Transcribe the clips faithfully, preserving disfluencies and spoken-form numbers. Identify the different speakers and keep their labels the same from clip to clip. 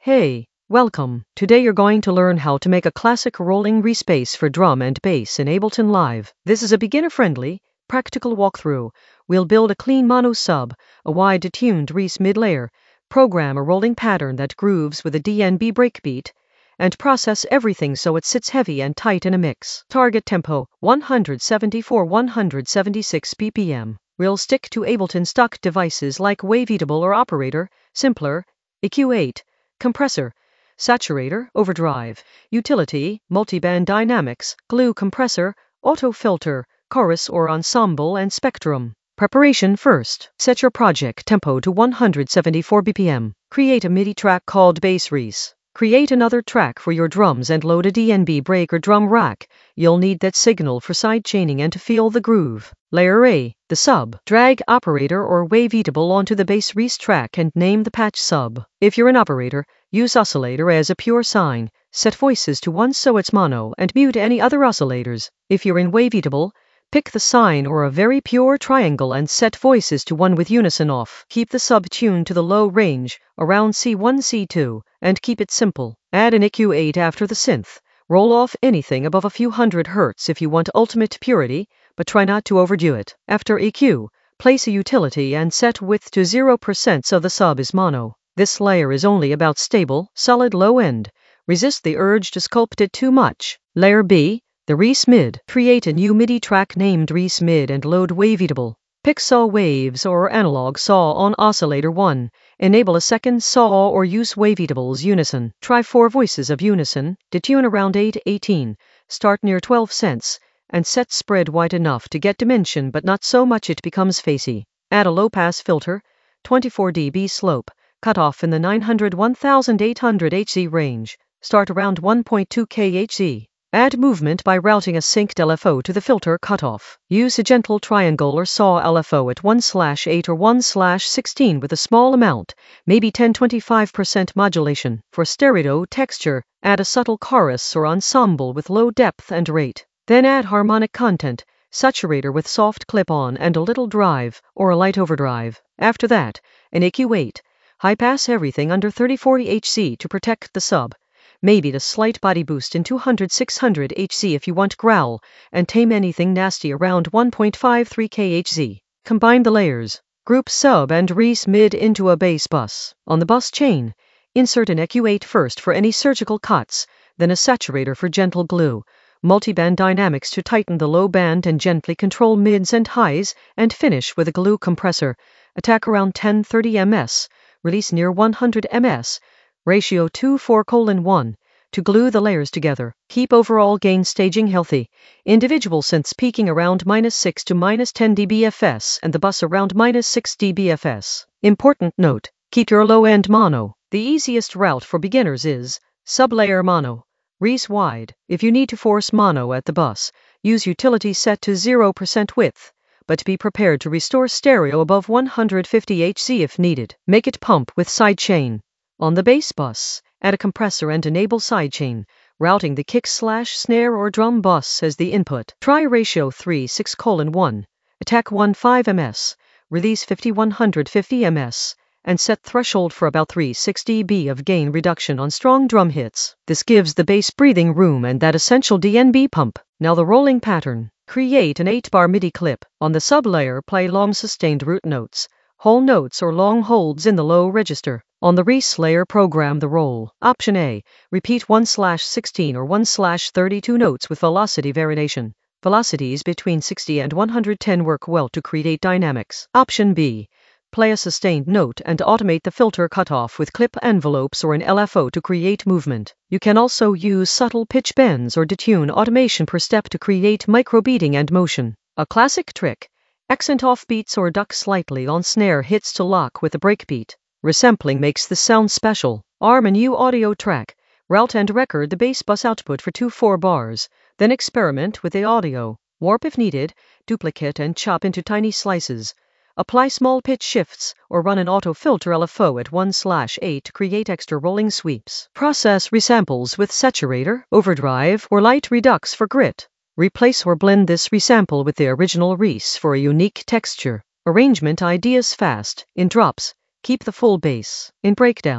Speaker 1: Hey, welcome. Today you're going to learn how to make a classic rolling respace for drum and bass in Ableton Live. This is a beginner-friendly, practical walkthrough. We'll build a clean mono sub, a wide detuned res mid layer, program a rolling pattern that grooves with a D N B breakbeat, and process everything so it sits heavy and tight in a mix. Target tempo, one seventy-four to one seventy-six B P M. We'll stick to Ableton stock devices like Waveatable or Operator, Simpler, E Q eight, Compressor, Saturator, Overdrive, Utility, Multiband Dynamics, Glue Compressor, Auto Filter, Chorus or Ensemble and Spectrum. Preparation first. Set your project tempo to one seventy-four B P M. Create a MIDI track called Bass Res. Create another track for your drums and load a D N B break or drum rack. You'll need that signal for sidechaining and to feel the groove. Layer A, the sub. Drag Operator or Waveatable onto the Bass Res track and name the patch sub. If you're an operator, use oscillator as a pure sine. Set voices to one so it's mono and mute any other oscillators. If you're in Waveatable, pick the sine or a very pure triangle and set voices to one with unison off. Keep the sub tuned to the low range, around C one C two, and keep it simple. Add an E Q eight after the synth. Roll off anything above a few hundred hertz if you want ultimate purity, but try not to overdo it. After E Q, place a utility and set width to zero percent so the sub is mono. This layer is only about stable, solid low end. Resist the urge to sculpt it too much. Layer B, the Res Mid. Create a new MIDI track named Res Mid and load Waveatable. Pick saw waves or analog saw on oscillator one. Enable a second saw or use Waveatable's unison. Try four voices of unison, detune around eight eighteen, start near twelve cents, and set spread wide enough to get dimension but not so much it becomes facey. Add a low-pass filter, twenty-four decibel slope, cut off in the nine hundred to one thousand eight hundred hertz range. Start around one point two kilohertz. Add movement by routing a synced L F O to the filter cutoff. Use a gentle triangle or saw L F O at one slash eight or one slash sixteen with a small amount, maybe ten to twenty-five percent modulation. For stereo texture, add a subtle chorus or ensemble with low depth and rate. Then add harmonic content, saturator with soft clip-on and a little drive or a light overdrive. After that, an E Q eight. High pass everything under thirty-four hertz to protect the sub. Maybe the slight body boost in two hundred to six hundred hertz if you want growl, and tame anything nasty around one point five three kilohertz. Combine the layers. Group sub and Res Mid into a bass bus. On the bus chain, insert an E Q eight first for any surgical cuts, then a saturator for gentle glue, multiband dynamics to tighten the low band and gently control mids and highs, and finish with a glue compressor. Attack around ten to thirty meters, release near one hundred meters. Ratio two four colon one, to glue the layers together. Keep overall gain staging healthy. Individual synths peaking around minus six to minus ten decibels and the bus around minus six decibels. Important note, keep your low end mono. The easiest route for beginners is sublayer mono. Res wide. If you need to force mono at the bus, use utility set to zero percent width, but be prepared to restore stereo above one hundred fifty hertz if needed. Make it pump with sidechain. On the bass bus, add a compressor and enable sidechain, routing the kick slash snare or drum bus as the input. Try ratio three six colon one, attack one five meters, release fifty to one hundred fifty meters, and set threshold for about three six decibels of gain reduction on strong drum hits. This gives the bass breathing room and that essential D N B pump. Now the rolling pattern. Create an eight bar MIDI clip. On the sub-layer, play long sustained root notes, whole notes or long holds in the low register. On the Res layer, program the roll. Option A, repeat one slash sixteen or one slash thirty-two notes with velocity variation. Velocities between sixty and one hundred ten work well to create dynamics. Option B, play a sustained note and automate the filter cutoff with clip envelopes or an L F O to create movement. You can also use subtle pitch bends or detune automation per step to create microbeating and motion. A classic trick, accent off beats or duck slightly on snare hits to lock with a breakbeat. Resampling makes the sound special. Arm a new audio track. Route and record the bass bus output for two four bars. Then experiment with the audio. Warp if needed, duplicate and chop into tiny slices. Apply small pitch shifts or run an auto filter L F O at one slash eight to create extra rolling sweeps. Process resamples with saturator, overdrive, or light redux for grit. Replace or blend this resample with the original res for a unique texture. Arrangement ideas fast. In drops, keep the full bass. In breakdowns,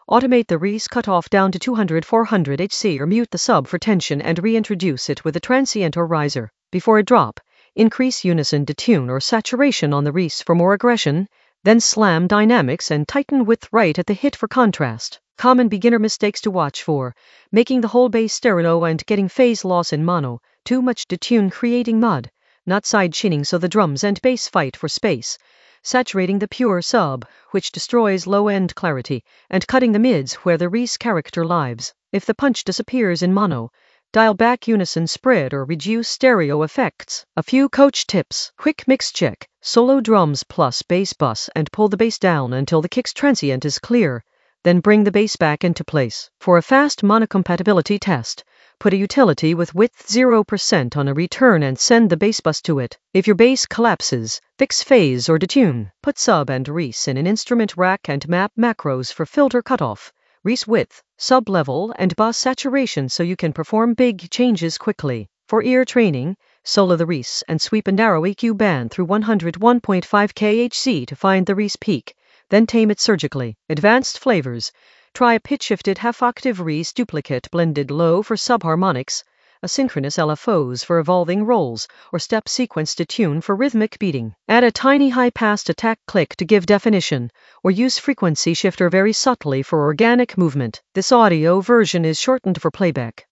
Speaker 1: Automate the Reese cutoff down to two hundred to four hundred hertz or mute the sub for tension and reintroduce it with a transient or riser. Before a drop, increase unison detune or saturation on the Reese for more aggression, then slam dynamics and tighten width right at the hit for contrast. Common beginner mistakes to watch for: making the whole bass stereo and getting phase loss in mono, too much detune creating mud, not side chinning so the drums and bass fight for space, saturating the pure sub, which destroys low-end clarity, and cutting the mids where the Reese character lives. If the punch disappears in mono, dial back unison spread or reduce stereo effects. A few coach tips: quick mix check, solo drums plus bass bus and pull the bass down until the kick's transient is clear, then bring the bass back into place. For a fast monocompatibility test, put a utility with width zero percent on a return and send the bass bus to it. If your bass collapses, fix phase or detune. Put sub and Reese in an instrument rack and map macros for filter cutoff, Reese width, sub level, and bus saturation so you can perform big changes quickly. For ear training, solo the Reese and sweep a narrow E Q band through one hundred one point five kilohertz to find the Reese peak, then tame it surgically. Advanced flavors: try a pitch-shifted half-octave Reese duplicate blended low for subharmonics, asynchronous L F Os for evolving rolls, or step sequence detune for rhythmic beating. Add a tiny high-passed attack click to give definition, or use frequency shifter very subtly for organic movement. This audio version is shortened for playback.